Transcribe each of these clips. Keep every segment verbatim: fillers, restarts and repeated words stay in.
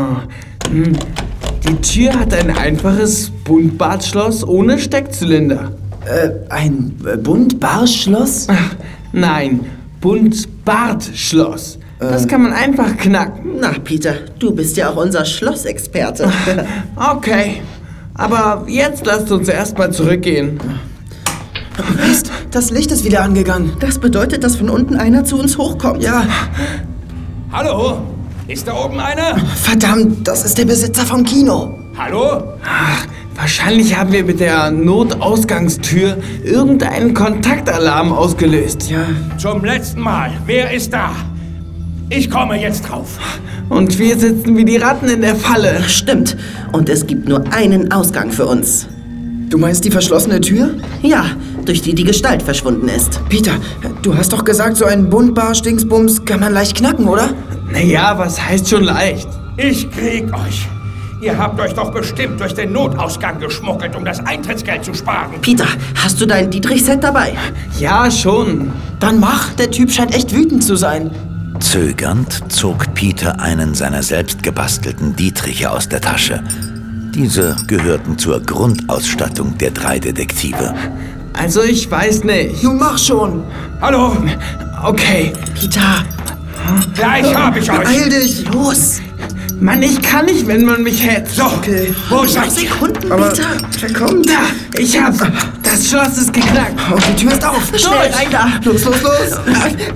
hm. Die Tür hat ein einfaches Buntbartschloss ohne Steckzylinder. Äh, ein äh, Buntbartschloss? Ach, nein, Buntbartschloss. Das kann man einfach knacken. Na, Peter, du bist ja auch unser Schlossexperte. Okay, aber jetzt lasst uns erstmal zurückgehen. Mist, das Licht ist wieder angegangen. Das bedeutet, dass von unten einer zu uns hochkommt. Ja, Hallo? Ist da oben einer? verdammt, das ist der Besitzer vom Kino. Hallo? Ach, wahrscheinlich haben wir mit der Notausgangstür irgendeinen Kontaktalarm ausgelöst. Ja, Zum letzten Mal. Wer ist da? Ich komme jetzt drauf. Und wir sitzen wie die Ratten in der Falle. Stimmt. Und es gibt nur einen Ausgang für uns. du meinst die verschlossene Tür? Ja, durch die die Gestalt verschwunden ist. Peter, du hast doch gesagt, so einen Buntbar-Stingsbums kann man leicht knacken, oder? Naja, was heißt schon leicht? Ich krieg euch. Ihr habt euch doch bestimmt durch den Notausgang geschmuggelt, um das Eintrittsgeld zu sparen. Peter, hast du dein Dietrich-Set dabei? Ja, schon. Dann mach, der Typ scheint echt wütend zu sein. Zögernd zog Peter einen seiner selbst gebastelten Dietriche aus der Tasche. Diese gehörten zur Grundausstattung der drei Detektive. Also ich weiß nicht. Nun mach schon. Hallo? Okay. Peter, Gleich hab ich euch. beeil dich. Los! Mann, ich kann nicht, wenn man mich hetzt. So, Okay. wo seid ihr? Sekunden, Aber Peter! wer kommt? Da, ich hab's. Das Schloss ist geknackt. Und die Tür ist auf. Schnell rein da! Los, los, los.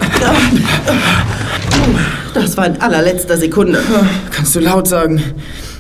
Das war in allerletzter Sekunde. Kannst du laut sagen.